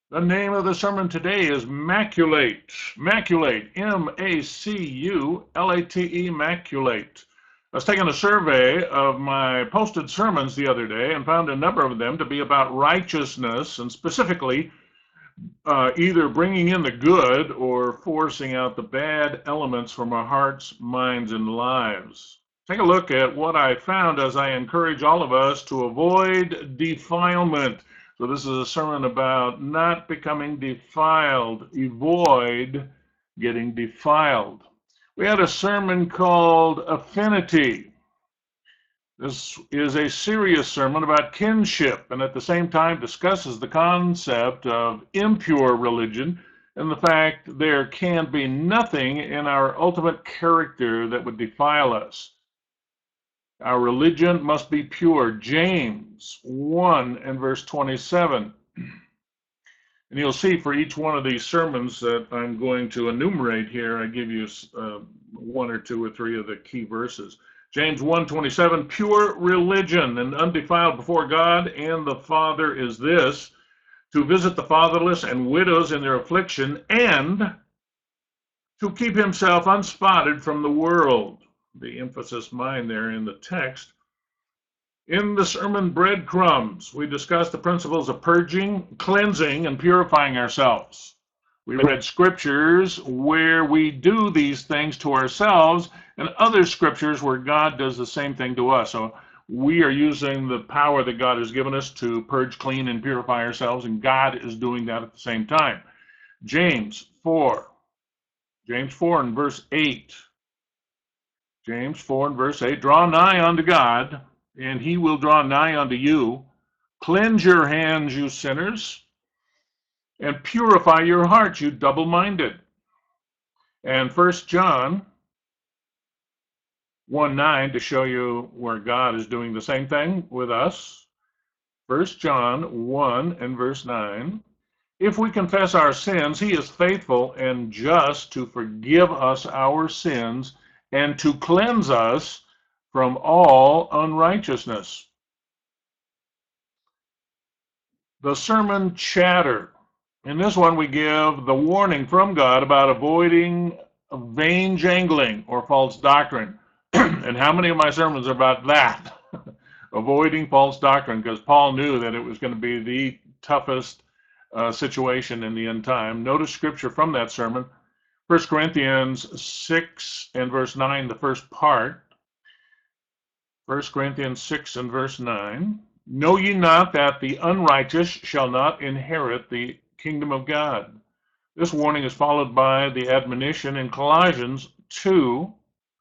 The name of the sermon today is Maculate. Maculate, M-A-C-U-L-A-T-E, Maculate. I was taking a survey of my posted sermons the other day and found a number of them to be about righteousness and specifically either bringing in the good or forcing out the bad elements from our hearts, minds, and lives. Take a look at what I found as I encourage all of us to avoid defilement. So this is a sermon about not becoming defiled. Avoid getting defiled. We had a sermon called Affinity. This is a serious sermon about kinship and at the same time discusses the concept of impure religion and the fact there can be nothing in our ultimate character that would defile us. Our religion must be pure. James 1 and verse 27. And you'll see for each one of these sermons that I'm going to enumerate here, I give you one or two or three of the key verses. James 1:27, pure religion and undefiled before God and the Father is this, to visit the fatherless and widows in their affliction and to keep himself unspotted from the world. The emphasis mine there in the text. In the sermon Breadcrumbs, we discussed the principles of purging, cleansing, and purifying ourselves. We read scriptures where we do these things to ourselves and other scriptures where God does the same thing to us. So we are using the power that God has given us to purge, clean, and purify ourselves, and God is doing that at the same time. James 4 and verse 8. James 4 and verse 8, draw nigh unto God, and he will draw nigh unto you. Cleanse your hands, you sinners, and purify your hearts, you double-minded. And 1 John 1:9 to show you where God is doing the same thing with us. 1 John 1 and verse 9. If we confess our sins, he is faithful and just to forgive us our sins and to cleanse us from all unrighteousness. The sermon Chatter. In this one, we give the warning from God about avoiding vain jangling or false doctrine. And how many of my sermons are about that? Avoiding false doctrine, because Paul knew that it was going to be the toughest situation in the end time. Notice scripture from that sermon. 1 Corinthians 6 and verse 9, the first part. 1 Corinthians 6 and verse 9. Know ye not that the unrighteous shall not inherit the kingdom of God? This warning is followed by the admonition in Colossians 2,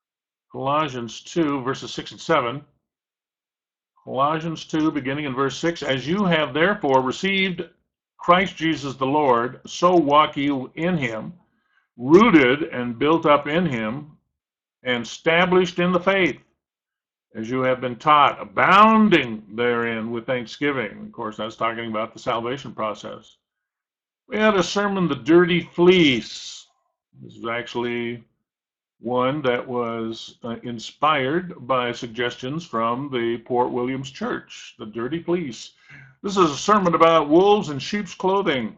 verses 6 and 7. Colossians 2, beginning in verse 6, as you have therefore received Christ Jesus the Lord, so walk you in him, rooted and built up in him, and established in the faith, as you have been taught, abounding therein with thanksgiving. Of course, that's talking about the salvation process. We had a sermon, The Dirty Fleece. This is actually one that was inspired by suggestions from the Port Williams Church, The Dirty Fleece. This is a sermon about wolves in sheep's clothing.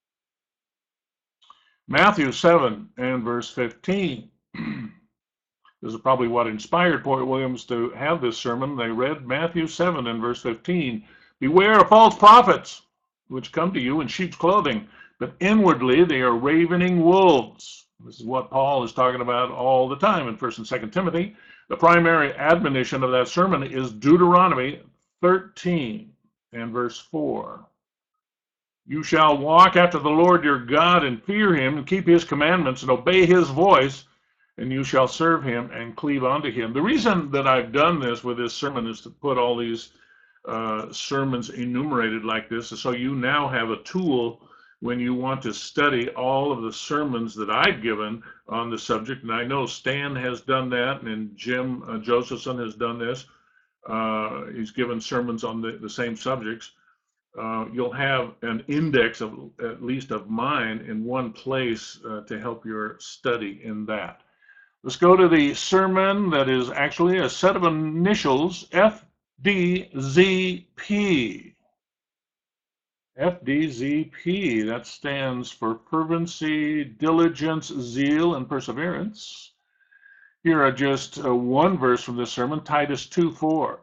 Matthew 7 and verse 15. This is probably what inspired Port Williams to have this sermon. They read Matthew 7 and verse 15. Beware of false prophets, which come to you in sheep's clothing, but inwardly they are ravening wolves. This is what Paul is talking about all the time in 1 and 2 Timothy. The primary admonition of that sermon is Deuteronomy 13 and verse 4. You shall walk after the Lord your God and fear him and keep his commandments and obey his voice, and you shall serve him and cleave unto him. The reason that I've done this with this sermon is to put all these sermons enumerated like this, so you now have a tool when you want to study all of the sermons that I've given on the subject. And I know Stan has done that, and Jim Josephson has done this. He's given sermons on the same subjects. You'll have an index of at least of mine in one place to help your study in that. Let's go to the sermon that is actually a set of initials, FDZP. FDZP, that stands for fervency, diligence, zeal, and perseverance. Here are just one verse from this sermon, Titus 2:4.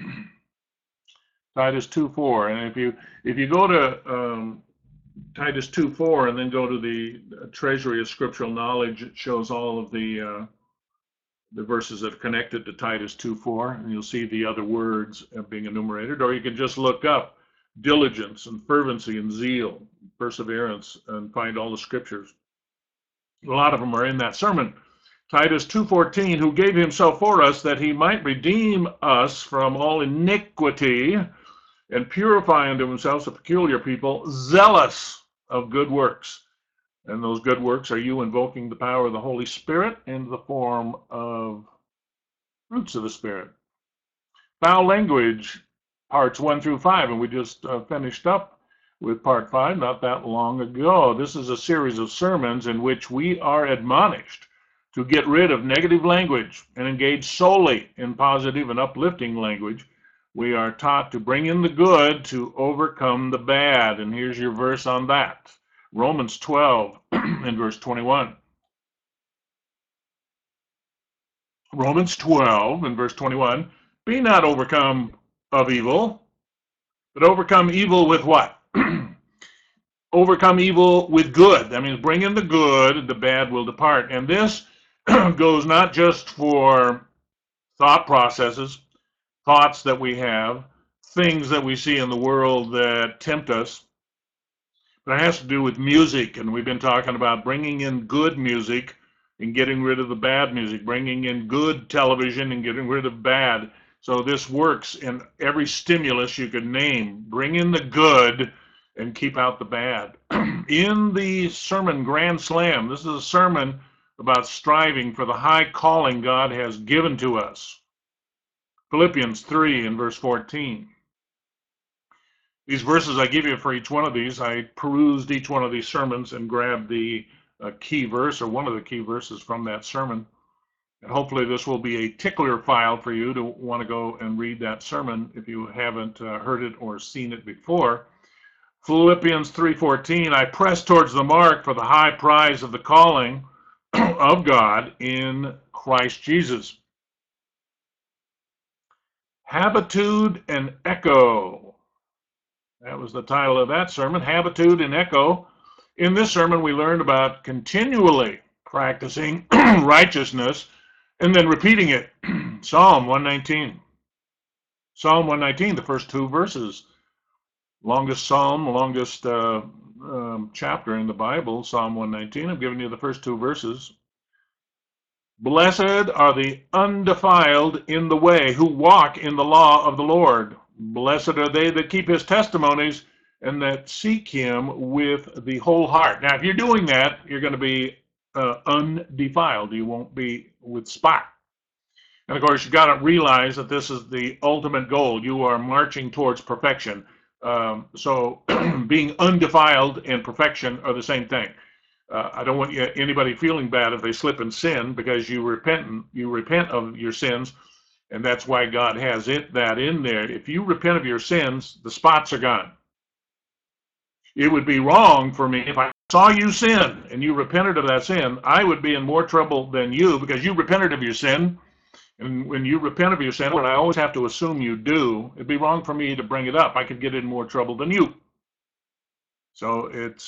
Titus 2:4, and if you go to Titus 2:4 and then go to the Treasury of Scriptural Knowledge, it shows all of the verses that are connected to Titus 2:4, and you'll see the other words being enumerated. Or you can just look up diligence and fervency and zeal, perseverance, and find all the scriptures. A lot of them are in that sermon. Titus 2:14, who gave himself for us that he might redeem us from all iniquity and purify unto himself a peculiar people, zealous of good works. And those good works are you invoking the power of the Holy Spirit in the form of fruits of the Spirit. Foul language, parts 1 through 5, and we just finished up with part 5 not that long ago. This is a series of sermons in which we are admonished to get rid of negative language and engage solely in positive and uplifting language. We are taught to bring in the good to overcome the bad. And here's your verse on that. Romans 12 and verse 21. Romans 12 and verse 21. Be not overcome of evil, but overcome evil with what? Overcome evil with good. That means bring in the good, the bad will depart. And this goes not just for thought processes, thoughts that we have, things that we see in the world that tempt us, but it has to do with music. And we've been talking about bringing in good music and getting rid of the bad music, bringing in good television and getting rid of bad. So this works in every stimulus you could name. Bring in the good and keep out the bad. In the sermon Grand Slam, this is a sermon about striving for the high calling God has given to us. Philippians 3 and verse 14. These verses I give you for each one of these, I perused each one of these sermons and grabbed the key verse or one of the key verses from that sermon. And hopefully this will be a tickler file for you to want to go and read that sermon if you haven't heard it or seen it before. Philippians 3:14, I press towards the mark for the high prize of the calling of God in Christ Jesus. Habitude and Echo. That was the title of that sermon, Habitude and Echo. In this sermon, we learned about continually practicing righteousness and then repeating it. Psalm 119. Psalm 119, the first two verses. Longest psalm, longest chapter in the Bible, Psalm 119. I'm giving you the first two verses. Blessed are the undefiled in the way who walk in the law of the Lord. Blessed are they that keep his testimonies and that seek him with the whole heart. Now, if you're doing that, you're going to be undefiled. You won't be with spot. And of course, you got to realize that this is the ultimate goal. You are marching towards perfection. So being undefiled and perfection are the same thing. I don't want anybody feeling bad if they slip and sin, because you repent of your sins, and that's why God has that in there. If you repent of your sins, the spots are gone. It would be wrong for me if I saw you sin and you repented of that sin. I would be in more trouble than you, because you repented of your sin. And when you repent of your sin, and I always have to assume you do, it'd be wrong for me to bring it up. I could get in more trouble than you. So it's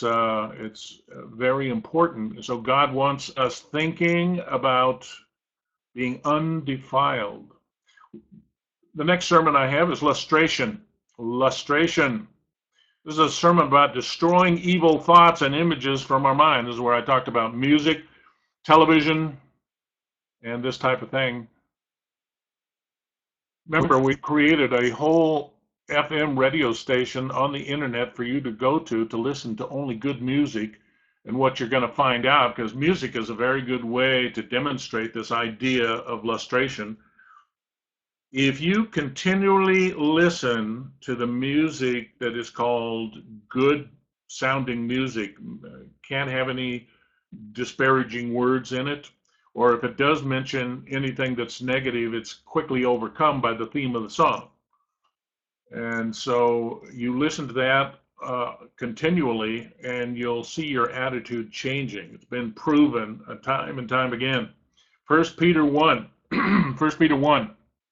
very important. So God wants us thinking about being undefiled. The next sermon I have is lustration. Lustration. This is a sermon about destroying evil thoughts and images from our mind. This is where I talked about music, television, and this type of thing. Remember, we created a whole FM radio station on the internet for you to go to listen to only good music. And what you're going to find out, because music is a very good way to demonstrate this idea of lustration. If you continually listen to the music that is called good sounding music, can't have any disparaging words in it, or if it does mention anything that's negative, it's quickly overcome by the theme of the song. And so you listen to that, continually, and you'll see your attitude changing. It's been proven time and time again. 1 Peter 1. 1 Peter 1.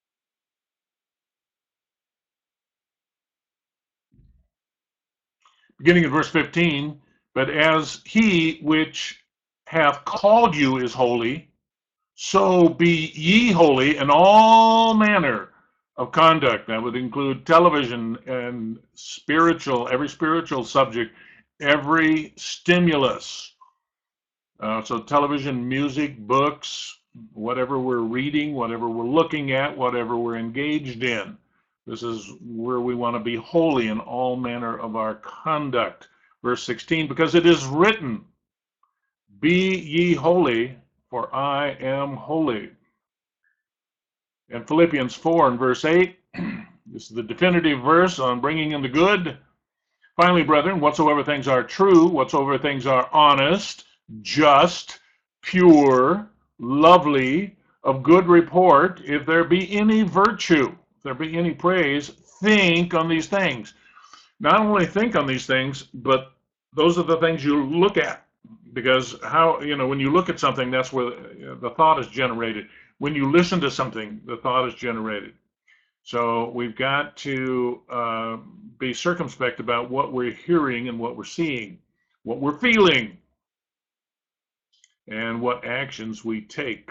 Beginning at verse 15. But as he which hath called you is holy, so be ye holy in all manner of conduct. That would include television and every spiritual subject, every stimulus. So television, music, books, whatever we're reading, whatever we're looking at, whatever we're engaged in. This is where we want to be holy in all manner of our conduct. Verse 16, because it is written, be ye holy, for I am holy. And Philippians 4 and verse 8, this is the definitive verse on bringing in the good. Finally, brethren, whatsoever things are true, whatsoever things are honest, just, pure, lovely, of good report, if there be any virtue, if there be any praise, think on these things. Not only think on these things, but those are the things you look at. Because when you look at something, that's where the thought is generated. When you listen to something, the thought is generated. So we've got to be circumspect about what we're hearing and what we're seeing, what we're feeling, and what actions we take.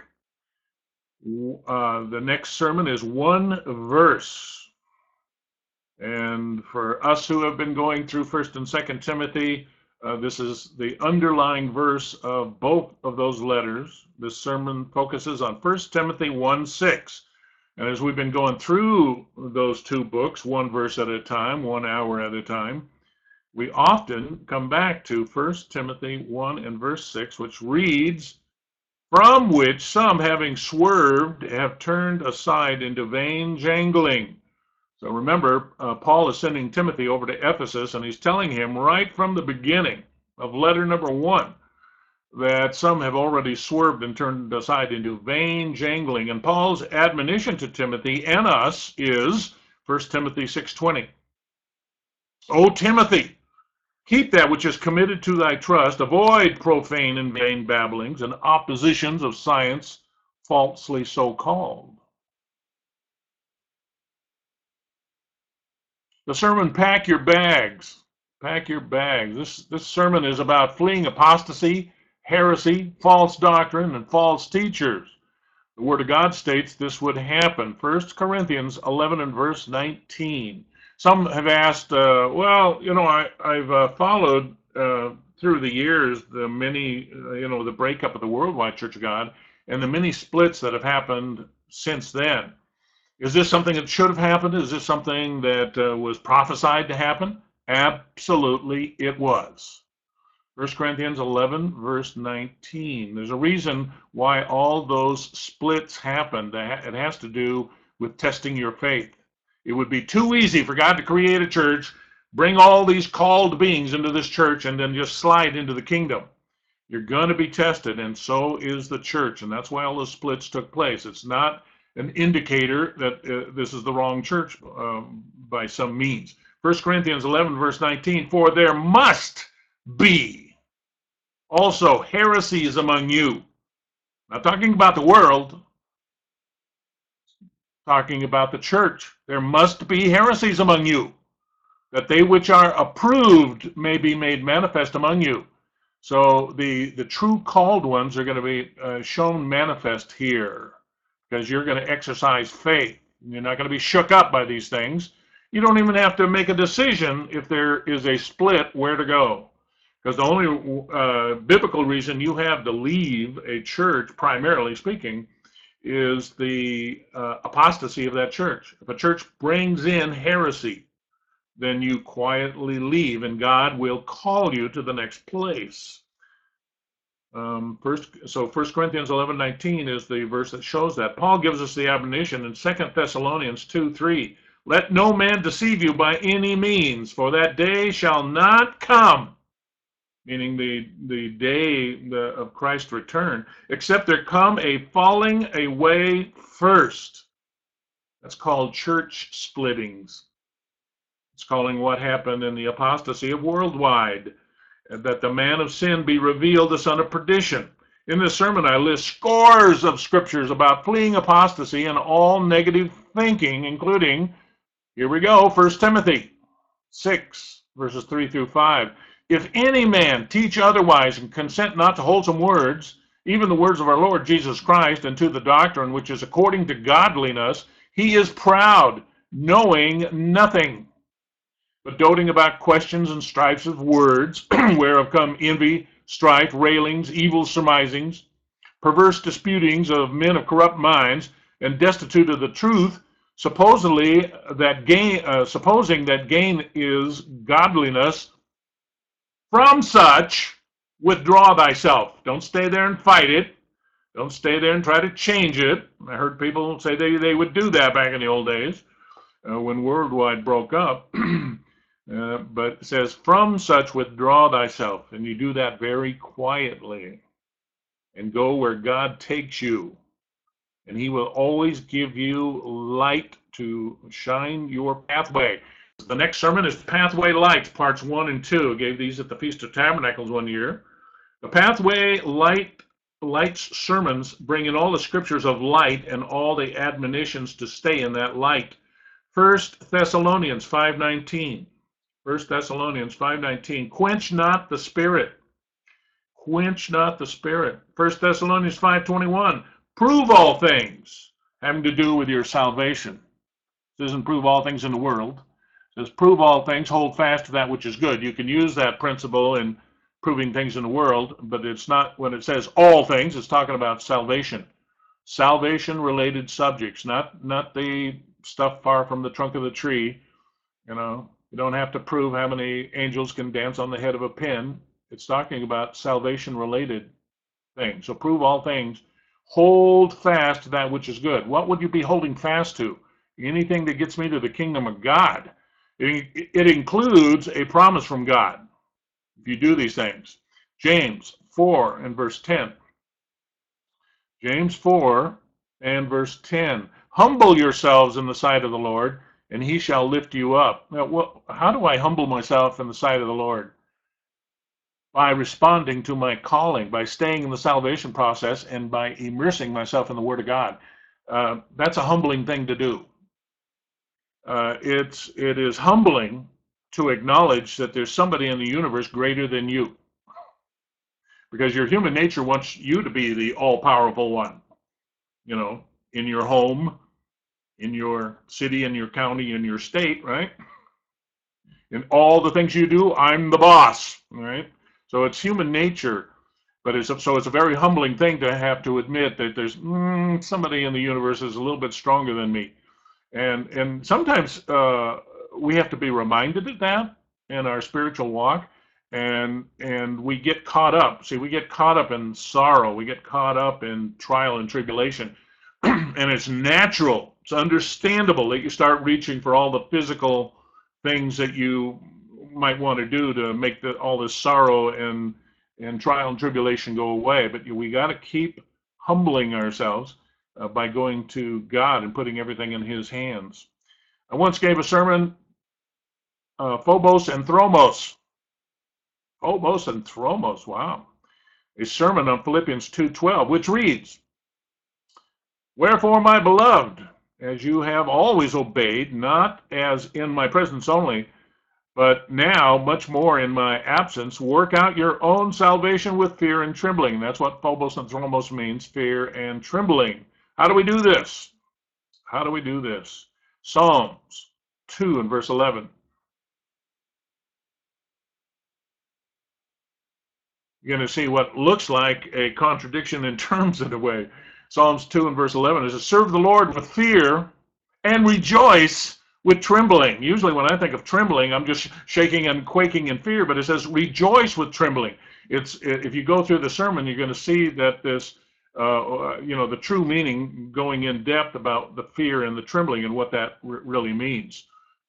The next sermon is one verse. And for us who have been going through 1st and 2nd Timothy, this is the underlying verse of both of those letters. This sermon focuses on 1 Timothy 1:6. And as we've been going through those two books, one verse at a time, 1 hour at a time, we often come back to 1 Timothy 1 and verse 6, which reads, from which some, having swerved, have turned aside into vain jangling. So remember, Paul is sending Timothy over to Ephesus, and he's telling him right from the beginning of letter number 1 that some have already swerved and turned aside into vain jangling. And Paul's admonition to Timothy and us is 1 Timothy 6:20. O Timothy, keep that which is committed to thy trust. Avoid profane and vain babblings and oppositions of science, falsely so called. The sermon, pack your bags. Pack your bags. This sermon is about fleeing apostasy, heresy, false doctrine, and false teachers. The Word of God states this would happen. 1 Corinthians 11 and verse 19. Some have asked, I've followed through the years the many, the breakup of the Worldwide Church of God and the many splits that have happened since then. Is this something that should have happened? Is this something that was prophesied to happen? Absolutely it was. 1 Corinthians 11, verse 19. There's a reason why all those splits happened. It has to do with testing your faith. It would be too easy for God to create a church, bring all these called beings into this church, and then just slide into the kingdom. You're going to be tested, and so is the church, and that's why all those splits took place. It's not an indicator that this is the wrong church by some means. 1 Corinthians 11, verse 19, for there must be also heresies among you. Not talking about the world, talking about the church. There must be heresies among you, that they which are approved may be made manifest among you. So the true called ones are going to be shown manifest here, because you're going to exercise faith. You're not going to be shook up by these things. You don't even have to make a decision if there is a split where to go. Because the only biblical reason you have to leave a church, primarily speaking, is the apostasy of that church. If a church brings in heresy, then you quietly leave, and God will call you to the next place. So 1 Corinthians 11:19 is the verse that shows that. Paul gives us the admonition in 2 Thessalonians 2:3. Let no man deceive you by any means, for that day shall not come, meaning the day of Christ's return, except there come a falling away first. That's called church splittings. It's calling what happened in the apostasy of worldwide, that the man of sin be revealed, the son of perdition. In this sermon, I list scores of scriptures about fleeing apostasy and all negative thinking, including, here we go, 1 Timothy 6, verses 3 through 5. If any man teach otherwise and consent not to wholesome words, even the words of our Lord Jesus Christ, and to the doctrine which is according to godliness, he is proud, knowing nothing, but doting about questions and strifes of words, whereof come envy, strife, railings, evil surmisings, perverse disputings of men of corrupt minds, and destitute of the truth, supposing that gain is godliness. From such, withdraw thyself. Don't stay there and fight it. Don't stay there and try to change it. I heard people say they would do that back in the old days when Worldwide broke up. But it says, from such withdraw thyself. And you do that very quietly and go where God takes you. And he will always give you light to shine your pathway. The next sermon is Pathway Lights, parts 1 and 2. I gave these at the Feast of Tabernacles one year. The Pathway Lights sermons bring in all the scriptures of light and all the admonitions to stay in that light. 1 Thessalonians 5:19. 1 Thessalonians 5:19. Quench not the spirit. Quench not the spirit. 1 Thessalonians 5:21. Prove all things having to do with your salvation. It doesn't prove all things in the world. It says prove all things, hold fast to that which is good. You can use that principle in proving things in the world, but it's not, when it says all things, it's talking about salvation. Salvation-related subjects, not the stuff far from the trunk of the tree. You know, you don't have to prove how many angels can dance on the head of a pin. It's talking about salvation-related things. So prove all things. Hold fast to that which is good. What would you be holding fast to? Anything that gets me to the kingdom of God. It includes a promise from God if you do these things. James 4 and verse 10. James 4 and verse 10. Humble yourselves in the sight of the Lord, and he shall lift you up. Now, how do I humble myself in the sight of the Lord? By responding to my calling, by staying in the salvation process, and by immersing myself in the Word of God. That's a humbling thing to do. It is humbling to acknowledge that there's somebody in the universe greater than you, because your human nature wants you to be the all-powerful one. You know, in your home, in your city, in your county, in your state, right? In all the things you do, I'm the boss, right? So it's human nature, but it's a very humbling thing to have to admit that there's somebody in the universe is a little bit stronger than me. And sometimes we have to be reminded of that in our spiritual walk, and we get caught up. See, we get caught up in sorrow. We get caught up in trial and tribulation. And it's natural, it's understandable that you start reaching for all the physical things that you might want to do to make all this sorrow and trial and tribulation go away. But we got to keep humbling ourselves by going to God and putting everything in his hands. I once gave a sermon, Phobos and Thromos. Phobos and Thromos, wow. A sermon on Philippians 2:12, which reads, Wherefore, my beloved, as you have always obeyed, not as in my presence only, but now much more in my absence, work out your own salvation with fear and trembling. That's what Phobos and Thromos means, fear and trembling. How do we do this? How do we do this? Psalms 2 and verse 11. You're going to see what looks like a contradiction in terms in a way. Psalms 2 and verse 11 is, serve the Lord with fear and rejoice with trembling. Usually when I think of trembling, I'm just shaking and quaking in fear, but it says rejoice with trembling. If you go through the sermon, you're going to see that this, the true meaning, going in depth about the fear and the trembling and what that really means.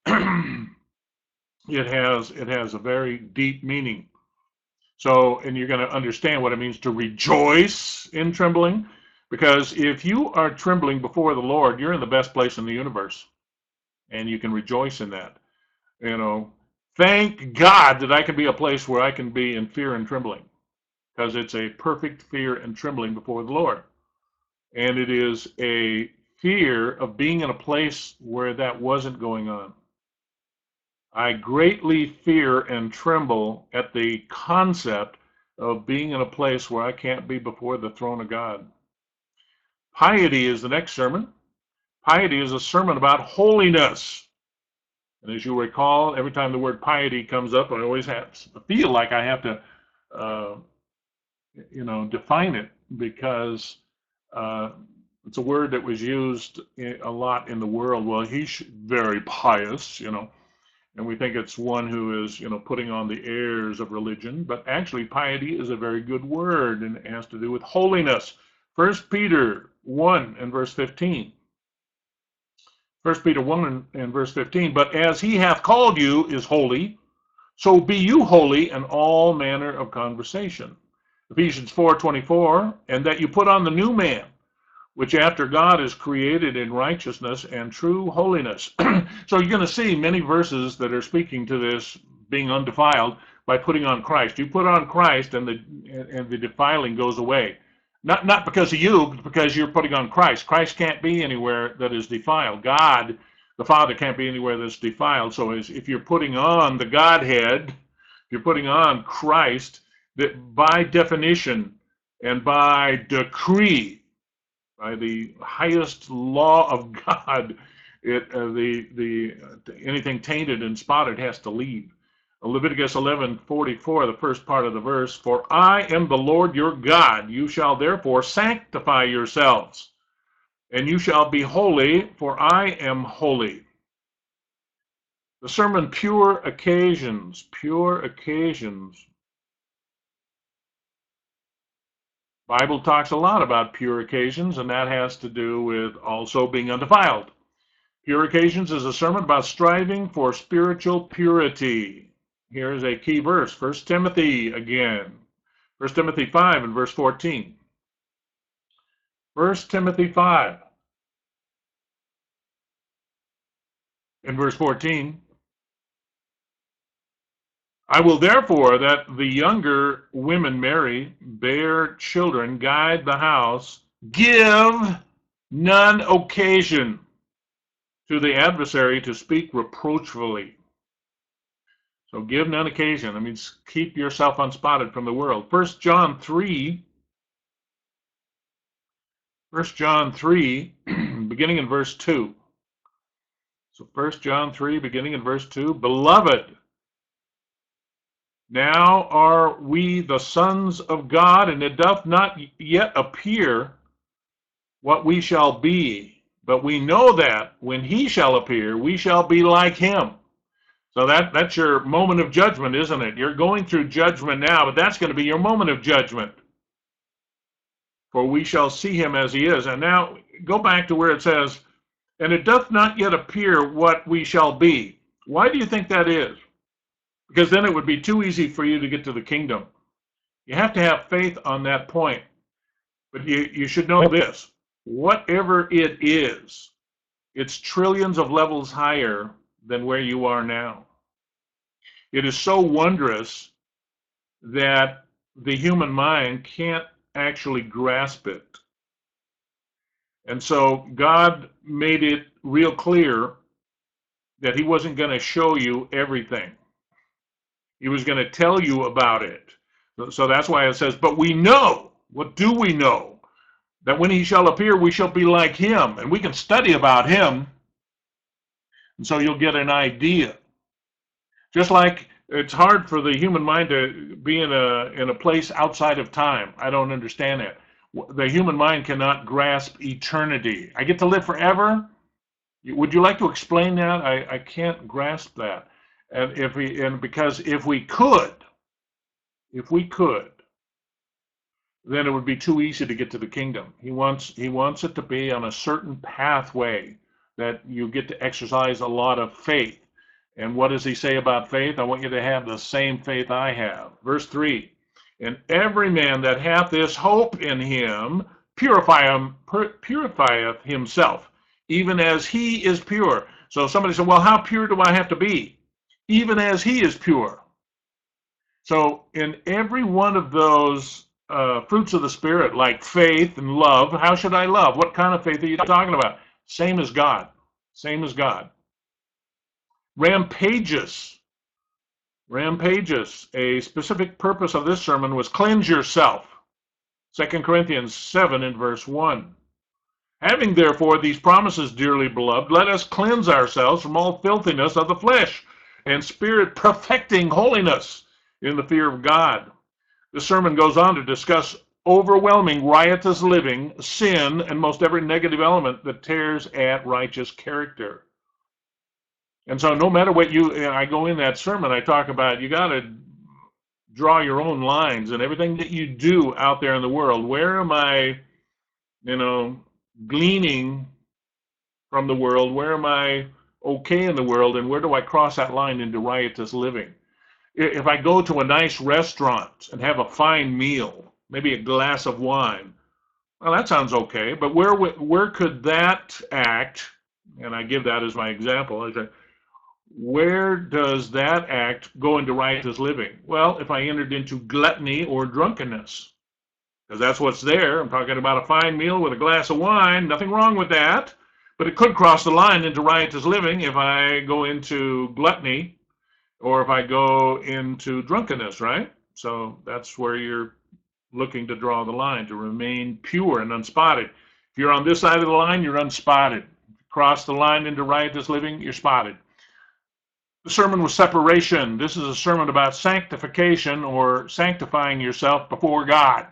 It has a very deep meaning. So, and you're going to understand what it means to rejoice in trembling, because if you are trembling before the Lord, you're in the best place in the universe, and you can rejoice in that. You know, thank God that I can be a place where I can be in fear and trembling, because it's a perfect fear and trembling before the Lord. And it is a fear of being in a place where that wasn't going on. I greatly fear and tremble at the concept of being in a place where I can't be before the throne of God. Piety is the next sermon. Piety is a sermon about holiness. And as you recall, every time the word piety comes up, I always feel like I have to, define it, because it's a word that was used a lot in the world. Well, he's very pious, and we think it's one who is, putting on the airs of religion. But actually, piety is a very good word, and it has to do with holiness. 1 Peter 1 and verse 15. 1 Peter 1 and verse 15. But as he hath called you is holy, so be you holy in all manner of conversation. Ephesians 4:24. And that you put on the new man, which after God is created in righteousness and true holiness. So you're going to see many verses that are speaking to this being undefiled by putting on Christ. You put on Christ, and the defiling goes away. Not because of you, but because you're putting on Christ. Christ can't be anywhere that is defiled. God, the Father, can't be anywhere that's defiled. So if you're putting on the Godhead, if you're putting on Christ, that by definition and by decree, by the highest law of God, anything tainted and spotted has to leave. Leviticus 11:44, the first part of the verse, for I am the Lord your God. You shall therefore sanctify yourselves, and you shall be holy, for I am holy. The sermon, pure occasions, pure occasions. Bible talks a lot about pure occasions, and that has to do with also being undefiled. Pure occasions is a sermon about striving for spiritual purity. Here is a key verse, 1 Timothy again. 1 Timothy 5 and verse 14. 1 Timothy 5 and verse 14. I will therefore that the younger women marry, bear children, guide the house, give none occasion to the adversary to speak reproachfully. So give none occasion. That means keep yourself unspotted from the world. 1 John 3, beginning in verse 2. So 1 John 3, beginning in verse 2. Beloved, now are we the sons of God, and it doth not yet appear what we shall be. But we know that when he shall appear, we shall be like him. So that's your moment of judgment, isn't it? You're going through judgment now, but that's going to be your moment of judgment. For we shall see him as he is. And now go back to where it says, and it doth not yet appear what we shall be. Why do you think that is? Because then it would be too easy for you to get to the kingdom. You have to have faith on that point. But you should know this. Whatever it is, it's trillions of levels higher than where you are now. It is so wondrous that the human mind can't actually grasp it. And so God made it real clear that he wasn't going to show you everything. He was going to tell you about it. So that's why it says, but we know. What do we know? That when he shall appear, we shall be like him. And we can study about him. And so you'll get an idea. Just like it's hard for the human mind to be in a place outside of time. I don't understand that. The human mind cannot grasp eternity. I get to live forever? Would you like to explain that? I can't grasp that. Because if we could, then it would be too easy to get to the kingdom. He wants it to be on a certain pathway that you get to exercise a lot of faith. And what does he say about faith? I want you to have the same faith I have. Verse 3, and every man that hath this hope in him purifieth himself, even as he is pure. So somebody said, well, how pure do I have to be? even as he is pure. So in every one of those fruits of the Spirit, like faith and love, how should I love? What kind of faith are you talking about? Same as God. Same as God. Rampageous. Rampageous. A specific purpose of this sermon was cleanse yourself. 2 Corinthians 7 and verse 1. Having therefore these promises, dearly beloved, let us cleanse ourselves from all filthiness of the flesh and spirit, perfecting holiness in the fear of God. The sermon goes on to discuss overwhelming riotous living, sin, and most every negative element that tears at righteous character. And so no matter what I go in that sermon, I talk about you got to draw your own lines and everything that you do out there in the world. Where am I, gleaning from the world? Where am I okay in the world? And where do I cross that line into riotous living? If I go to a nice restaurant and have a fine meal, maybe a glass of wine, well, that sounds okay. But where could that act, and I give that as my example, I say, where does that act go into riotous living? Well, if I entered into gluttony or drunkenness, because that's what's there. I'm talking about a fine meal with a glass of wine, nothing wrong with that, but it could cross the line into riotous living if I go into gluttony or if I go into drunkenness, right? So that's where you're looking to draw the line, to remain pure and unspotted. If you're on this side of the line, you're unspotted. If you cross the line into riotous living, you're spotted. The sermon was separation. This is a sermon about sanctification, or sanctifying yourself before God.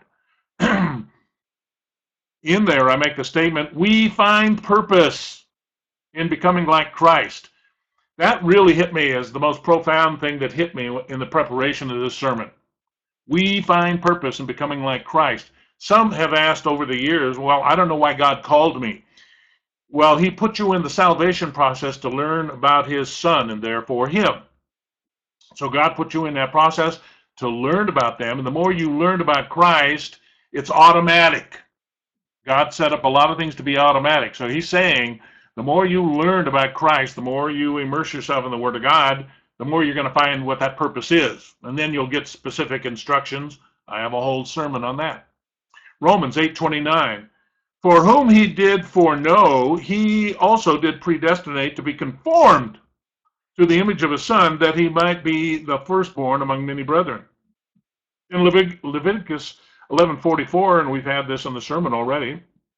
In there, I make the statement, we find purpose in becoming like Christ. That really hit me as the most profound thing that hit me in the preparation of this sermon. We find purpose in becoming like Christ. Some have asked over the years, well, I don't know why God called me. Well, he put you in the salvation process to learn about his Son and therefore him. So God put you in that process to learn about them. And the more you learn about Christ, it's automatic. God set up a lot of things to be automatic. So he's saying the more you learn about Christ, the more you immerse yourself in the Word of God, the more you're going to find what that purpose is. And then you'll get specific instructions. I have a whole sermon on that. Romans 8:29. For whom he did foreknow, he also did predestinate to be conformed to the image of his Son, that he might be the firstborn among many brethren. In Leviticus 11:44, and we've had this in the sermon already,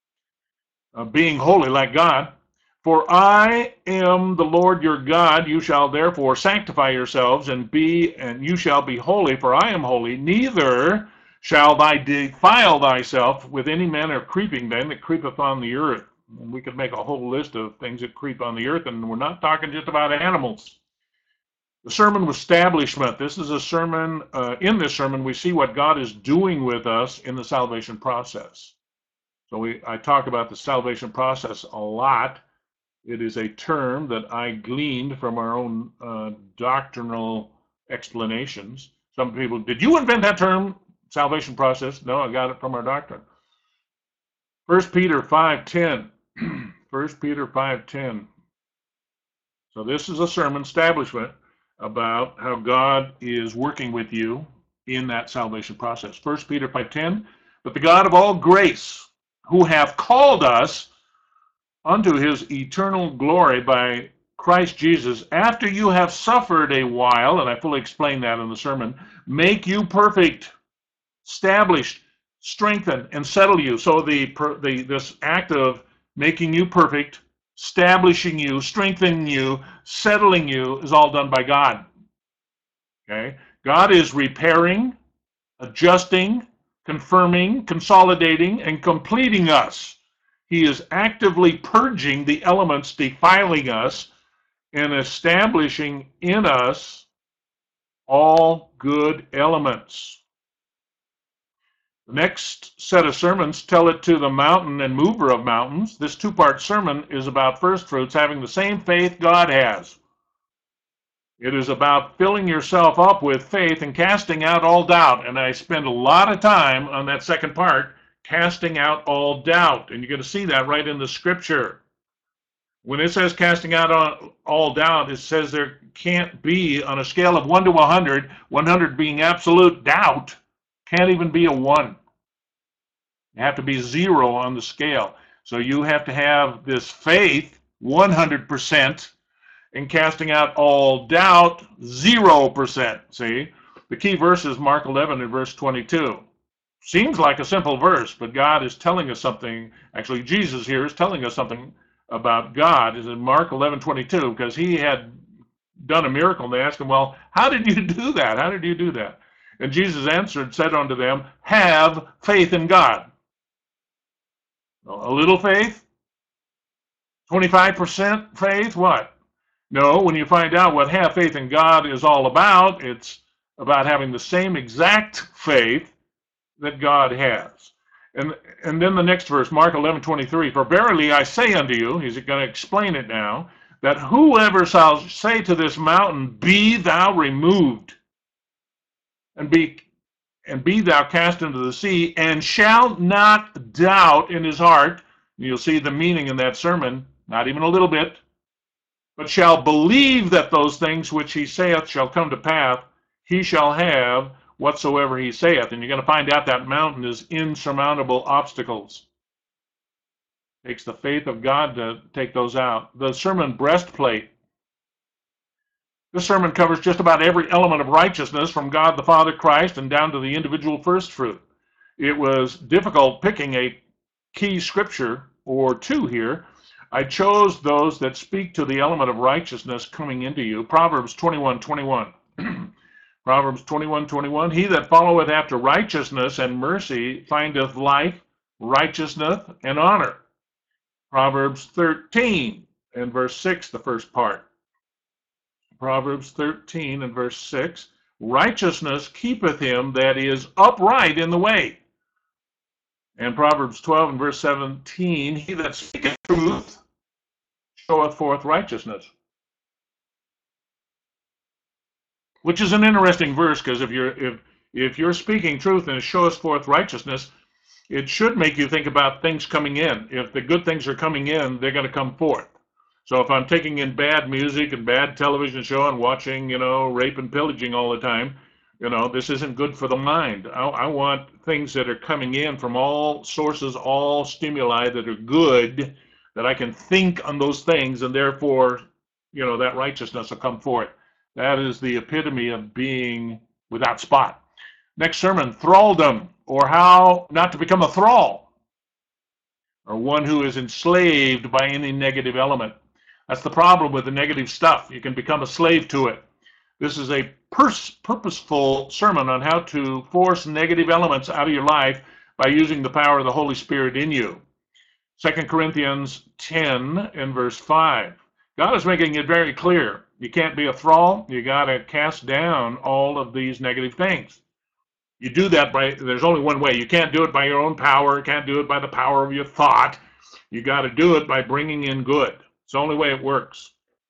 being holy like God. For I am the Lord your God, you shall therefore sanctify yourselves, and you shall be holy, for I am holy. Neither shall thou defile thyself with any manner of creeping thing that creepeth on the earth. And we could make a whole list of things that creep on the earth, and we're not talking just about animals. The sermon was establishment. This is a sermon, in this sermon, we see what God is doing with us in the salvation process. So I talk about the salvation process a lot. It is a term that I gleaned from our own doctrinal explanations. Some people, did you invent that term, salvation process? No, I got it from our doctrine. 1 Peter 5:10. 1 Peter 5:10. So this is a sermon establishment about how God is working with you in that salvation process. 1 Peter 5:10, but the God of all grace, who hath called us unto his eternal glory by Christ Jesus, after you have suffered a while, and I fully explain that in the sermon, make you perfect, established, strengthen, and settle you. So this act of making you perfect, establishing you, strengthening you, settling you is all done by God. Okay? God is repairing, adjusting, confirming, consolidating, and completing us. He is actively purging the elements defiling us and establishing in us all good elements. The next set of sermons, Tell It to the Mountain and Mover of Mountains. This two-part sermon is about first fruits, having the same faith God has. It is about filling yourself up with faith and casting out all doubt. And I spend a lot of time on that second part, casting out all doubt. And you're going to see that right in the scripture. When it says casting out on all doubt, it says there can't be, on a scale of 1 to 100, 100 being absolute doubt, can't even be a 1. You have to be 0 on the scale. So you have to have this faith, 100%, and casting out all doubt, 0%. See? The key verse is Mark 11 and verse 22. Seems like a simple verse, but God is telling us something. Actually, Jesus here is telling us something about God. Is in Mark 11:22, because he had done a miracle, and they asked him, well, how did you do that? How did you do that? And Jesus answered, said unto them, have faith in God. A little faith? 25% faith? What? No, when you find out what have faith in God is all about, it's about having the same exact faith that God has. And then the next verse, Mark 11:23, for verily I say unto you, he's going to explain it now, that whoever shall say to this mountain, be thou removed, and be thou cast into the sea, and shall not doubt in his heart, you'll see the meaning in that sermon, not even a little bit, but shall believe that those things which he saith shall come to pass, he shall have whatsoever he saith. And you're going to find out that mountain is insurmountable obstacles. It takes the faith of God to take those out. The sermon breastplate. This sermon covers just about every element of righteousness from God the Father, Christ, and down to the individual first fruit. It was difficult picking a key scripture or two here. I chose those that speak to the element of righteousness coming into you. Proverbs 21:21. Proverbs 21:21, he that followeth after righteousness and mercy findeth life, righteousness, and honor. Proverbs 13 and verse 6, the first part. Proverbs 13 and verse 6, righteousness keepeth him that is upright in the way. And Proverbs 12 and verse 17, he that speaketh truth showeth forth righteousness. Which is an interesting verse, because if you're speaking truth and it shows forth righteousness, it should make you think about things coming in. If the good things are coming in, they're going to come forth. So if I'm taking in bad music and bad television show and watching, rape and pillaging all the time, this isn't good for the mind. I want things that are coming in from all sources, all stimuli that are good, that I can think on those things, and therefore, that righteousness will come forth. That is the epitome of being without spot. Next sermon, thraldom, or how not to become a thrall, or one who is enslaved by any negative element. That's the problem with the negative stuff. You can become a slave to it. This is a purposeful sermon on how to force negative elements out of your life by using the power of the Holy Spirit in you. 2 Corinthians 10 and verse 5. God is making it very clear. You can't be a thrall. You got to cast down all of these negative things. You do that there's only one way. You can't do it by your own power. You can't do it by the power of your thought. You got to do it by bringing in good. It's the only way it works.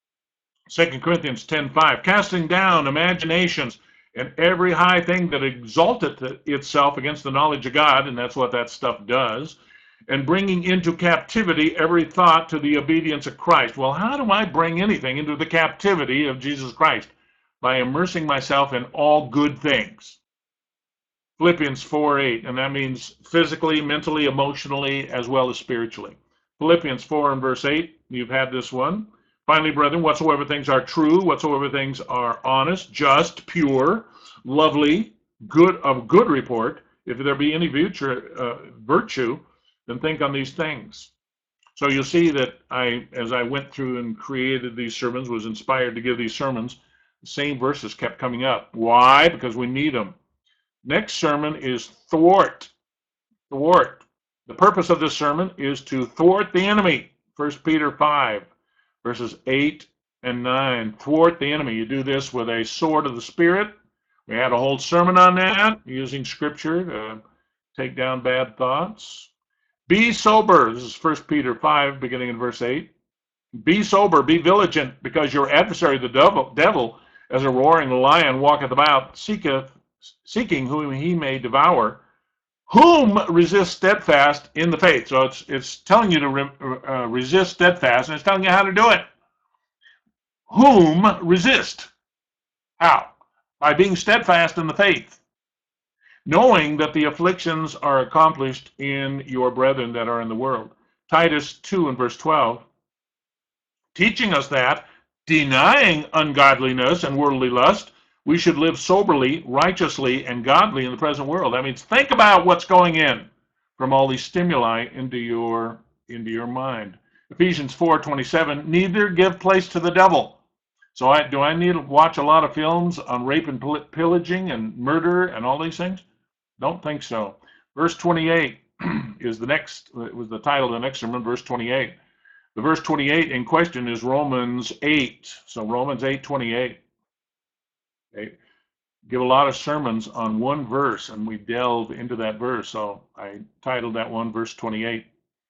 2 Corinthians 10:5, casting down imaginations and every high thing that exalteth itself against the knowledge of God, and that's what that stuff does, and bringing into captivity every thought to the obedience of Christ. Well, how do I bring anything into the captivity of Jesus Christ? By immersing myself in all good things. Philippians 4:8, and that means physically, mentally, emotionally, as well as spiritually. Philippians 4 and verse 8, you've had this one. Finally, brethren, whatsoever things are true, whatsoever things are honest, just, pure, lovely, good, of good report, if there be any virtue, then think on these things. So you'll see that as I went through and created these sermons, was inspired to give these sermons, the same verses kept coming up. Why? Because we need them. Next sermon is thwart. Thwart. The purpose of this sermon is to thwart the enemy. 1 Peter 5, verses 8 and 9. Thwart the enemy. You do this with a sword of the Spirit. We had a whole sermon on that, using Scripture to take down bad thoughts. Be sober. This is 1 Peter 5, beginning in verse 8. Be sober, be vigilant, because your adversary, the devil, as a roaring lion, walketh about, seeking whom he may devour. Whom resist steadfast in the faith. So it's telling you to resist steadfast, and it's telling you how to do it. Whom resist? How? By being steadfast in the faith, knowing that the afflictions are accomplished in your brethren that are in the world. Titus 2 and verse 12, teaching us that, denying ungodliness and worldly lust, we should live soberly, righteously, and godly in the present world. That means think about what's going in from all these stimuli into your mind. Ephesians 4:27, neither give place to the devil. So do I need to watch a lot of films on rape and pillaging and murder and all these things? Don't think so. Verse 28 is was the title of the next sermon, verse 28. The verse 28 in question is Romans 8. So Romans 8:28. Okay. Give a lot of sermons on one verse, and we delve into that verse. So I titled that one, verse 28.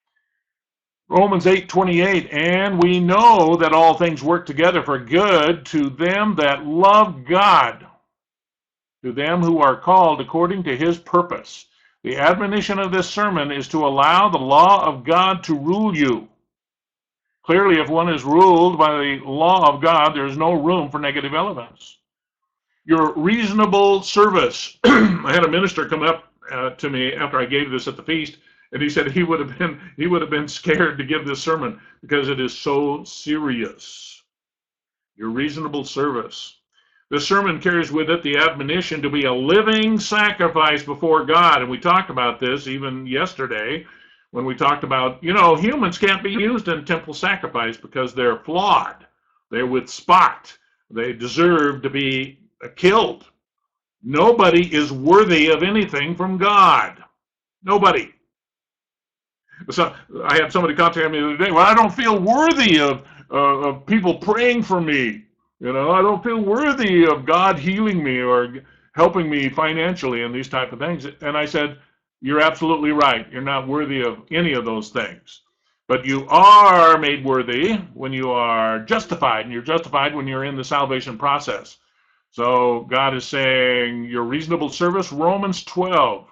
Romans 8:28, and we know that all things work together for good to them that love God, to them who are called according to his purpose. The admonition of this sermon is to allow the law of God to rule you. Clearly, if one is ruled by the law of God, there is no room for negative elements. Your reasonable service. I had a minister come up to me after I gave this at the feast, and he said he would have been scared to give this sermon because it is so serious. Your reasonable service. The sermon carries with it the admonition to be a living sacrifice before God, and we talked about this even yesterday when we talked about, humans can't be used in temple sacrifice because they're flawed. They're with spot. They deserve to be killed. Nobody is worthy of anything from God. Nobody. So I had somebody contact me the other day. Well, I don't feel worthy of people praying for me. I don't feel worthy of God healing me or helping me financially and these type of things. And I said, you're absolutely right. You're not worthy of any of those things. But you are made worthy when you are justified, and you're justified when you're in the salvation process. So God is saying your reasonable service, Romans 12.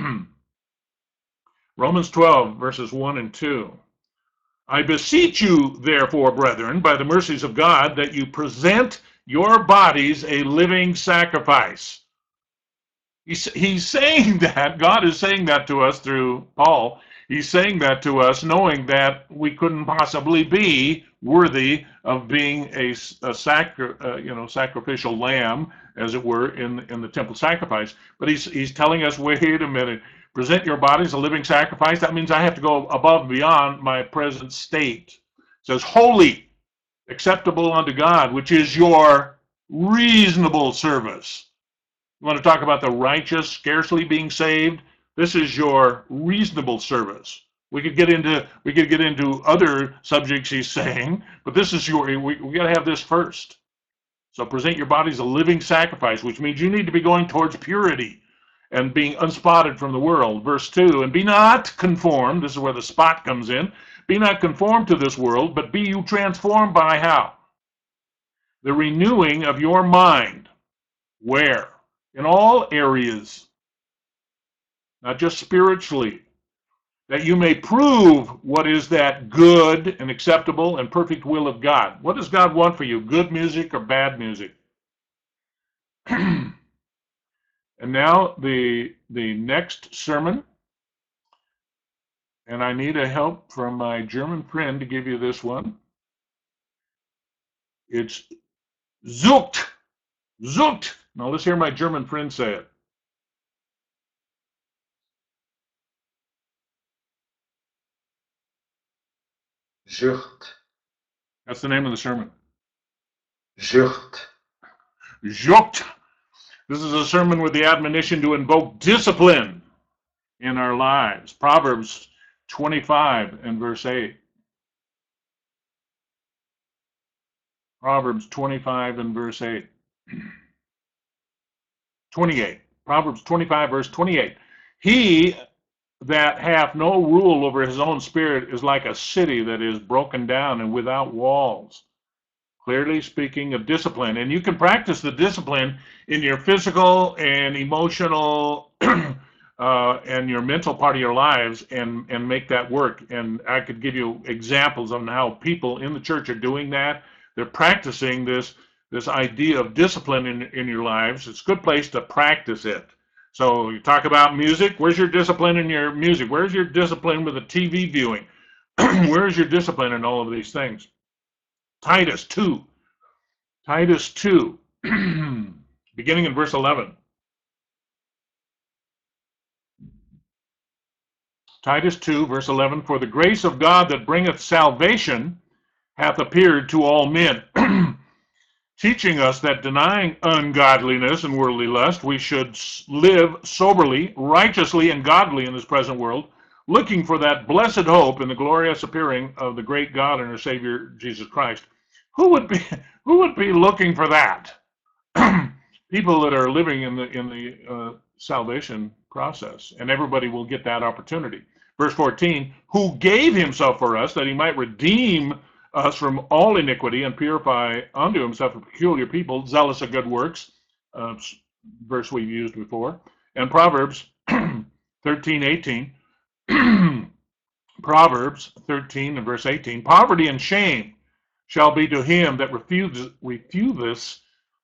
Romans 12, verses 1 and 2. I beseech you, therefore, brethren, by the mercies of God, that you present your bodies a living sacrifice. He's saying that, God is saying that to us through Paul. He's saying that to us knowing that we couldn't possibly be worthy of being a sacrificial lamb, as it were, in the temple sacrifice. But he's telling us, wait a minute, present your bodies a living sacrifice. That means I have to go above and beyond my present state. It says, holy, acceptable unto God, which is your reasonable service. You want to talk about the righteous scarcely being saved? This is your reasonable service. We could get into other subjects he's saying, but this is we got to have this first. So present your bodies a living sacrifice, which means you need to be going towards purity and being unspotted from the world. Verse 2, and be not conformed, this is where the spot comes in, be not conformed to this world, but be you transformed by how? The renewing of your mind. Where? In all areas. Not just spiritually, that you may prove what is that good and acceptable and perfect will of God. What does God want for you? Good music or bad music? And now the next sermon, and I need a help from my German friend to give you this one. It's Sucht. Sucht. Now let's hear my German friend say it. Sucht. That's the name of the sermon. Sucht. Sucht. This is a sermon with the admonition to invoke discipline in our lives. Proverbs 25 and verse 8. Proverbs 25 and verse 8. 28. Proverbs 25 verse 28. He that hath no rule over his own spirit is like a city that is broken down and without walls. Clearly speaking of discipline. And you can practice the discipline in your physical and emotional and your mental part of your lives and make that work. And I could give you examples on how people in the church are doing that. They're practicing this idea of discipline in your lives. It's a good place to practice it. So you talk about music. Where's your discipline in your music? Where's your discipline with the TV viewing? Where's your discipline in all of these things? Titus 2. Titus 2, beginning in verse 11. Titus 2, verse 11, for the grace of God that bringeth salvation hath appeared to all men, teaching us that denying ungodliness and worldly lust, we should live soberly, righteously, and godly in this present world, looking for that blessed hope in the glorious appearing of the great God and our Savior, Jesus Christ. Who would be looking for that? People that are living in the salvation process, and everybody will get that opportunity. Verse 14, who gave himself for us that he might redeem us from all iniquity and purify unto himself a peculiar people, zealous of good works, verse we've used before. And Proverbs 13:18, Proverbs 13 and verse 18, poverty and shame shall be to him that refuseth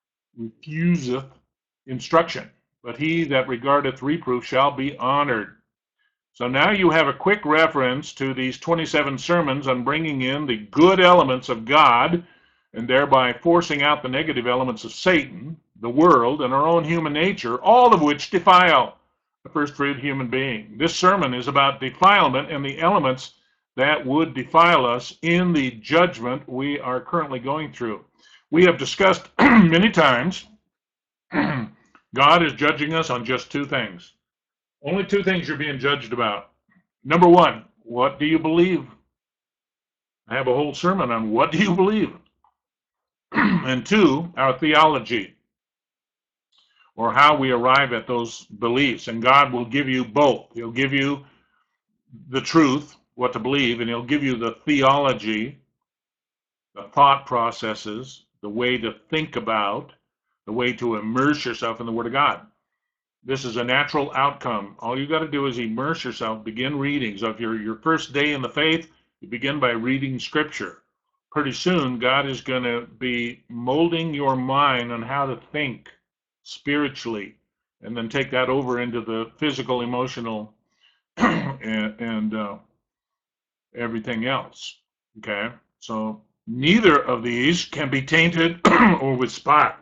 instruction, but he that regardeth reproof shall be honored. So now you have a quick reference to these 27 sermons on bringing in the good elements of God and thereby forcing out the negative elements of Satan, the world, and our own human nature, all of which defile the first fruit human being. This sermon is about defilement and the elements that would defile us in the judgment we are currently going through. We have discussed many times God is judging us on just two things. Only two things you're being judged about. Number one, what do you believe? I have a whole sermon on what do you believe? And two, our theology, or how we arrive at those beliefs. And God will give you both. He'll give you the truth, what to believe, and he'll give you the theology, the thought processes, the way to think about, the way to immerse yourself in the Word of God. This is a natural outcome. All you got to do is immerse yourself, begin reading. So if you're your first day in the faith, you begin by reading Scripture. Pretty soon, God is going to be molding your mind on how to think spiritually, and then take that over into the physical, emotional, and everything else. Okay? So neither of these can be tainted or with spot.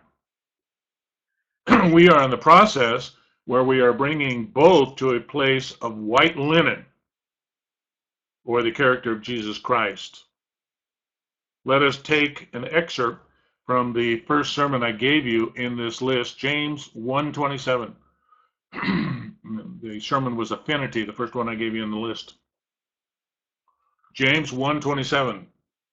We are in the process where we are bringing both to a place of white linen, or the character of Jesus Christ. Let us take an excerpt from the first sermon I gave you in this list, James 1:27. The sermon was Affinity, the first one I gave you in the list. James 1:27.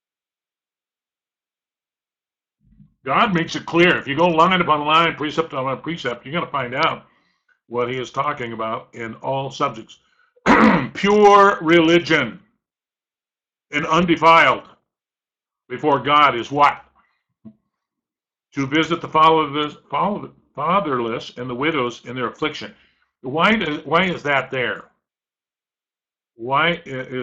God makes it clear. If you go line upon line, precept upon precept, you're going to find out what he is talking about in all subjects. Pure religion and undefiled before God is what? To visit the fatherless and the widows in their affliction. Why is that there? Why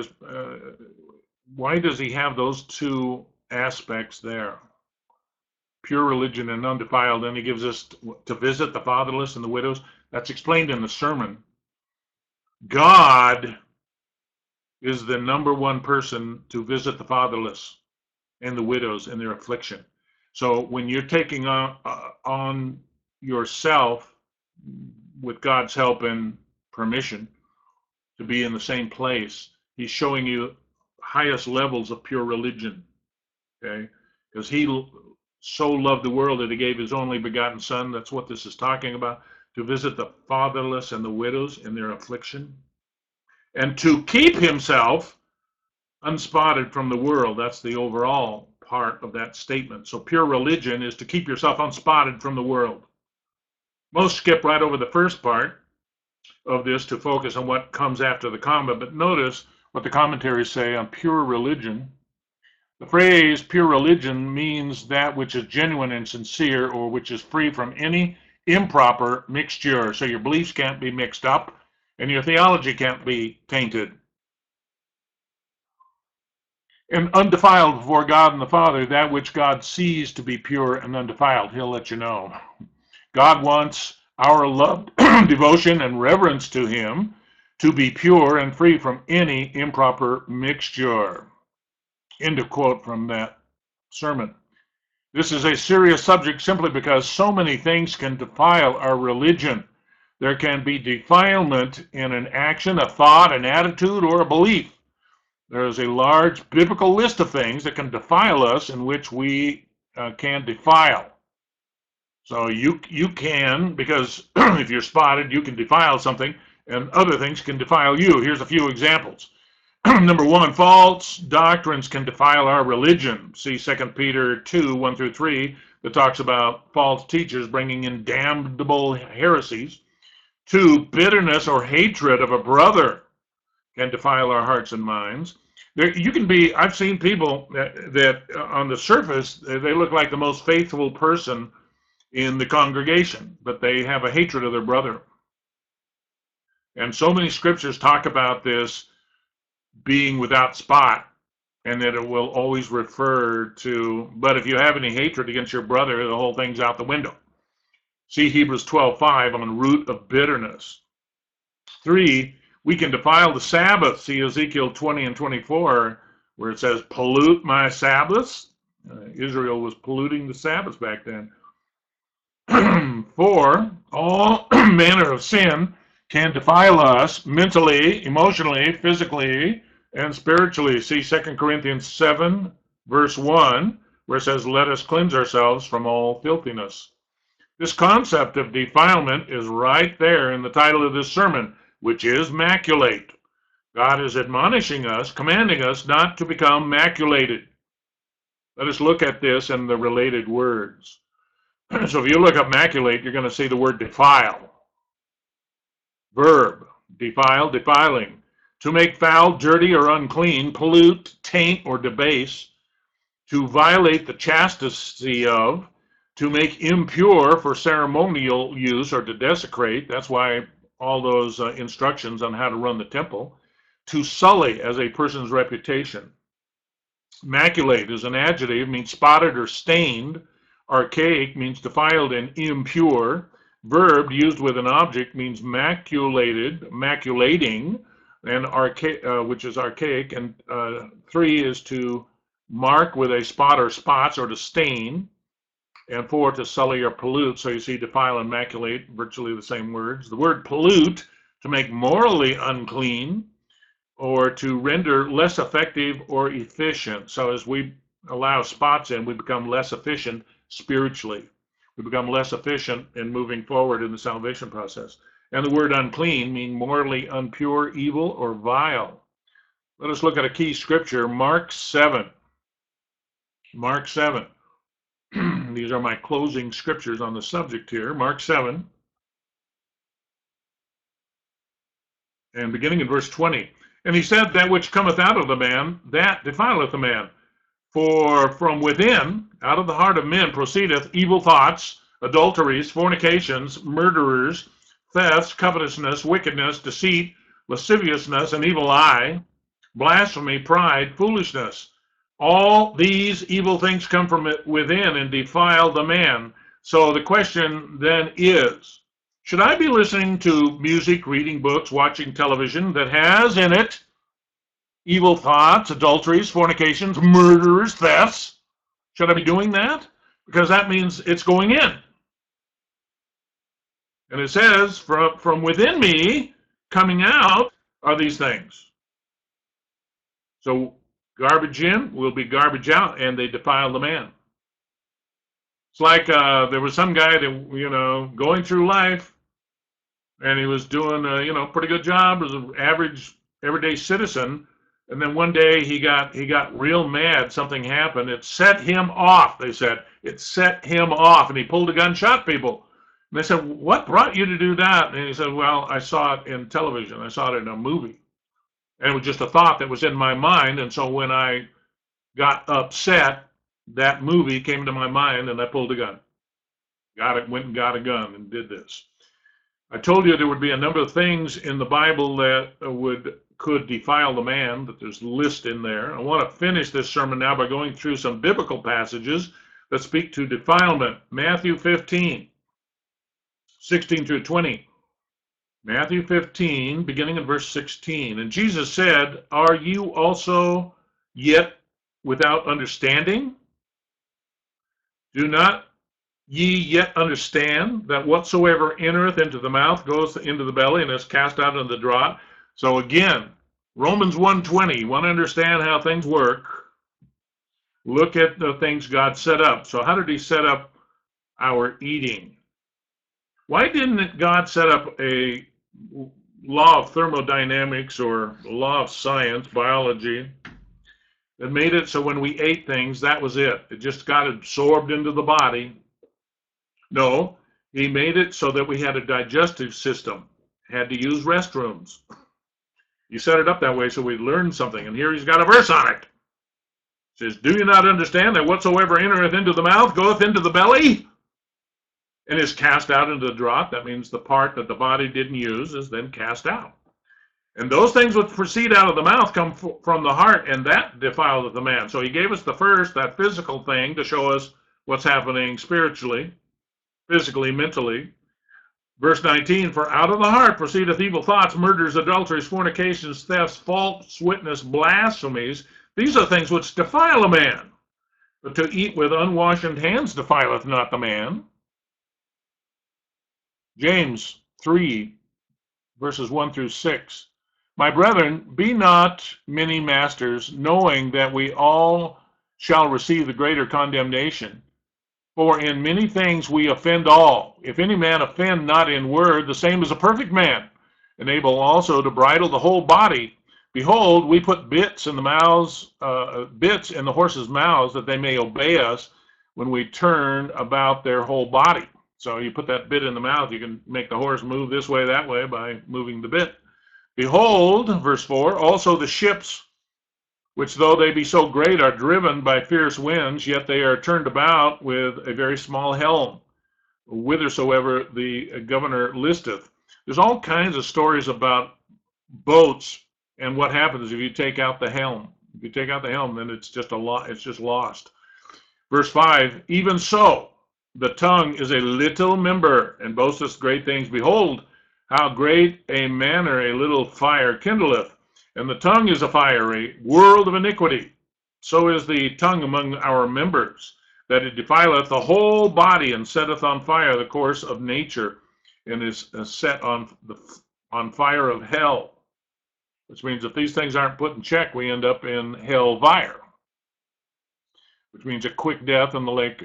does he have those two aspects there? Pure religion and undefiled, and he gives us to visit the fatherless and the widows. That's explained in the sermon. God is the number one person to visit the fatherless and the widows in their affliction. So when you're taking on yourself, with God's help and permission, to be in the same place, he's showing you highest levels of pure religion. Okay? Because he so loved the world that he gave his only begotten Son. That's what this is talking about. To visit the fatherless and the widows in their affliction. And to keep himself unspotted from the world. That's the overall part of that statement. So pure religion is to keep yourself unspotted from the world. Most skip right over the first part of this to focus on what comes after the comma. But notice what the commentaries say on pure religion. The phrase pure religion means that which is genuine and sincere, or which is free from any improper mixture. So your beliefs can't be mixed up. and your theology can't be tainted. And undefiled before God and the Father, that which God sees to be pure and undefiled, he'll let you know. God wants our love, devotion, and reverence to him to be pure and free from any improper mixture. End of quote from that sermon. This is a serious subject simply because so many things can defile our religion. There can be defilement in an action, a thought, an attitude, or a belief. There is a large biblical list of things that can defile us in which we can defile. So you can, because if you're spotted, you can defile something, and other things can defile you. Here's a few examples. Number one, false doctrines can defile our religion. See 2 Peter 2, 1 through 3, that talks about false teachers bringing in damnable heresies. 2, bitterness or hatred of a brother can defile our hearts and minds. You can be, I've seen people that on the surface, they look like the most faithful person in the congregation, but they have a hatred of their brother. And so many scriptures talk about this being without spot, and that it will always refer to, but if you have any hatred against your brother, the whole thing's out the window. See Hebrews 12:5 on root of bitterness. 3, we can defile the Sabbath. See Ezekiel 20 and 24, where it says, pollute my Sabbaths. Israel was polluting the Sabbath back then. 4, all manner of sin can defile us mentally, emotionally, physically, and spiritually. See 2 Corinthians 7, verse 1, where it says, let us cleanse ourselves from all filthiness. This concept of defilement is right there in the title of this sermon, which is maculate. God is admonishing us, commanding us not to become maculated. Let us look at this in the related words. So if you look up maculate, you're going to see the word defile. Verb, defile, defiling. To make foul, dirty, or unclean, pollute, taint, or debase. To violate the chastity of. To make impure for ceremonial use or to desecrate. That's why all those instructions on how to run the temple. To sully as a person's reputation. Maculate is an adjective, means spotted or stained. Archaic means defiled and impure. Verb used with an object means maculated, maculating, and which is archaic. And 3 is to mark with a spot or spots or to stain. And 4, to sully or pollute. So you see defile and maculate, virtually the same words. The word pollute, to make morally unclean or to render less effective or efficient. So as we allow spots in, we become less efficient spiritually. We become less efficient in moving forward in the salvation process. And the word unclean means morally impure, evil, or vile. Let us look at a key scripture, Mark 7. Mark 7. These are my closing scriptures on the subject here. Mark 7. And beginning in verse 20. And he said, that which cometh out of the man, that defileth the man. For from within, out of the heart of men, proceedeth evil thoughts, adulteries, fornications, murderers, thefts, covetousness, wickedness, deceit, lasciviousness, an evil eye, blasphemy, pride, foolishness. All these evil things come from within and defile the man. So the question then is, should I be listening to music, reading books, watching television that has in it evil thoughts, adulteries, fornications, murderers, thefts? Should I be doing that? Because that means it's going in. And it says, from within me, coming out, are these things. So garbage in will be garbage out, and they defile the man. It's like there was some guy that, going through life, and he was doing a, pretty good job as an average, everyday citizen. And then one day he got real mad. Something happened. It set him off, they said. It set him off, and he pulled a gun, shot people. And they said, what brought you to do that? And he said, well, I saw it in television. I saw it in a movie. And it was just a thought that was in my mind. And so when I got upset, that movie came to my mind, and I pulled a gun. Went and got a gun and did this. I told you there would be a number of things in the Bible that could defile the man, that there's a list in there. I want to finish this sermon now by going through some biblical passages that speak to defilement. Matthew 15, 16 through 20. Matthew 15, beginning in verse 16. And Jesus said, "Are you also yet without understanding? Do not ye yet understand that whatsoever entereth into the mouth goes into the belly and is cast out into the draught?" So again, Romans 1:20, you want to understand how things work, look at the things God set up. So how did he set up our eating? Why didn't God set up a law of thermodynamics or law of science, biology, that made it so when we ate things, that was it? It just got absorbed into the body. No, he made it so that we had a digestive system, had to use restrooms. He set it up that way so we'd learn something. And here he's got a verse on it. It says, "Do you not understand that whatsoever entereth into the mouth goeth into the belly and is cast out into the draught?" That means the part that the body didn't use is then cast out. And those things which proceed out of the mouth come from the heart, and that defileth the man. So he gave us the first, that physical thing, to show us what's happening spiritually, physically, mentally. Verse 19, "For out of the heart proceedeth evil thoughts, murders, adulteries, fornications, thefts, false witness, blasphemies. These are things which defile a man. But to eat with unwashed hands defileth not the man." James 3, verses 1 through 6. "My brethren, be not many masters, knowing that we all shall receive the greater condemnation. For in many things we offend all. If any man offend not in word, the same is a perfect man, and able also to bridle the whole body. Behold, we put bits in the horses' mouths, that they may obey us when we turn about their whole body." So you put that bit in the mouth, you can make the horse move this way, that way, by moving the bit. "Behold," verse 4, "also the ships, which though they be so great are driven by fierce winds, yet they are turned about with a very small helm, whithersoever the governor listeth." There's all kinds of stories about boats and what happens if you take out the helm. If you take out the helm, then it's just lost. Verse 5, "Even so, the tongue is a little member, and boasteth great things. Behold, how great a manner a little fire kindleth. And the tongue is a fiery world of iniquity. So is the tongue among our members, that it defileth the whole body, and setteth on fire the course of nature, and is set on fire of hell." Which means if these things aren't put in check, we end up in hell fire, which means a quick death in the lake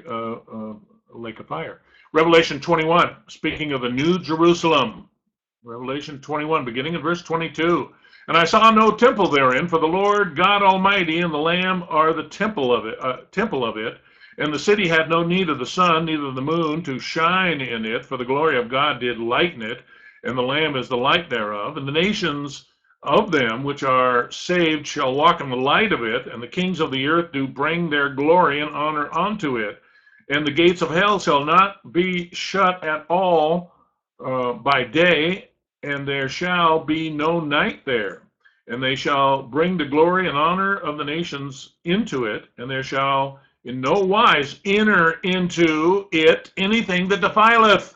of fire. Revelation 21, speaking of the New Jerusalem. Revelation 21, beginning in verse 22. "And I saw no temple therein, for the Lord God Almighty and the Lamb are the temple of it. And the city had no need of the sun, neither the moon, to shine in it, for the glory of God did lighten it, and the Lamb is the light thereof. And the nations of them which are saved shall walk in the light of it, and the kings of the earth do bring their glory and honor unto it. And the gates of hell shall not be shut at all by day, and there shall be no night there. And they shall bring the glory and honor of the nations into it, and there shall in no wise enter into it anything that defileth."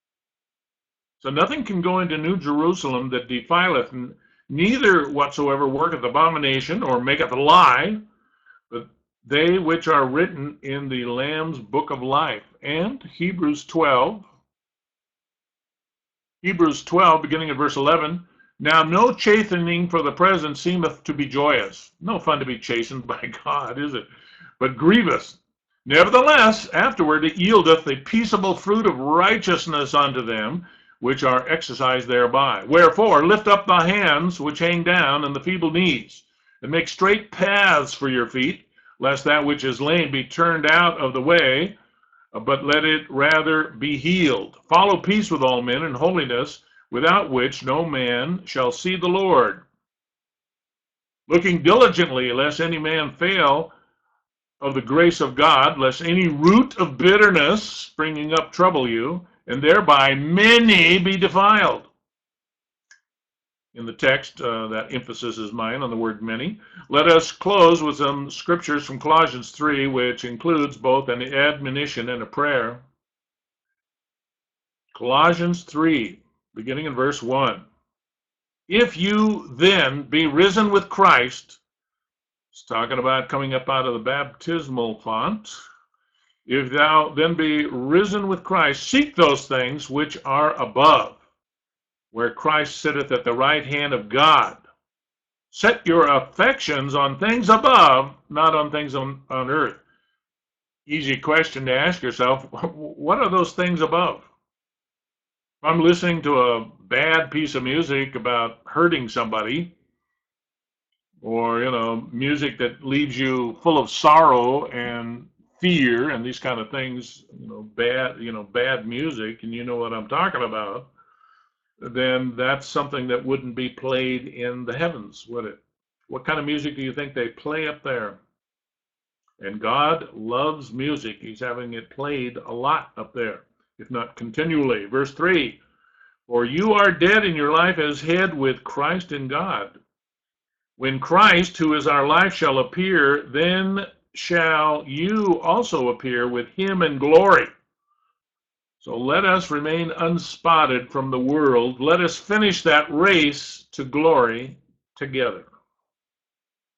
So nothing can go into New Jerusalem that defileth, neither whatsoever worketh abomination or maketh a lie, but they which are written in the Lamb's book of life. And Hebrews 12, beginning at verse 11, "Now no chastening for the present seemeth to be joyous." No fun to be chastened by God, is it? "But grievous. Nevertheless, afterward it yieldeth the peaceable fruit of righteousness unto them which are exercised thereby. Wherefore lift up the hands which hang down, and the feeble knees, and make straight paths for your feet, lest that which is lame be turned out of the way, but let it rather be healed. Follow peace with all men and holiness, without which no man shall see the Lord. Looking diligently, lest any man fail of the grace of God, lest any root of bitterness springing up trouble you, and thereby many be defiled. In the text, that emphasis is mine on the word many. Let us close with some scriptures from Colossians 3, which includes both an admonition and a prayer. Colossians 3, beginning in verse 1. If you then be risen with Christ, it's talking about coming up out of the baptismal font. If thou then be risen with Christ, seek those things which are above, where Christ sitteth at the right hand of God. Set your affections on things above, not on things on earth. Easy question to ask yourself, what are those things above? If I'm listening to a bad piece of music about hurting somebody, or, music that leaves you full of sorrow and fear and these kind of things, bad music, and you know what I'm talking about, then that's something that wouldn't be played in the heavens, would it? What kind of music do you think they play up there? And God loves music. He's having it played a lot up there, if not continually. Verse 3, for you are dead and your life is hid with Christ in God. When Christ, who is our life, shall appear, then shall you also appear with him in glory. So let us remain unspotted from the world. Let us finish that race to glory together.